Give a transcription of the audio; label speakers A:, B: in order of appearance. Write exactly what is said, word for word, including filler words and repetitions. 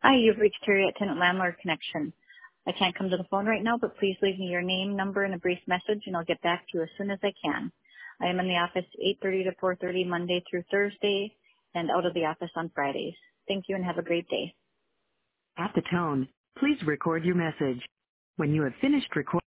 A: Hi, you've reached Harriet Tenant Landlord Connection. I can't come to the phone right now, but please leave me your name, number, and a brief message, and I'll get back to you as soon as I can. I am in the office eight thirty to four thirty Monday through Thursday and out of the office on Fridays. Thank you and have a great day.
B: At the tone, please record your message. When you have finished recording,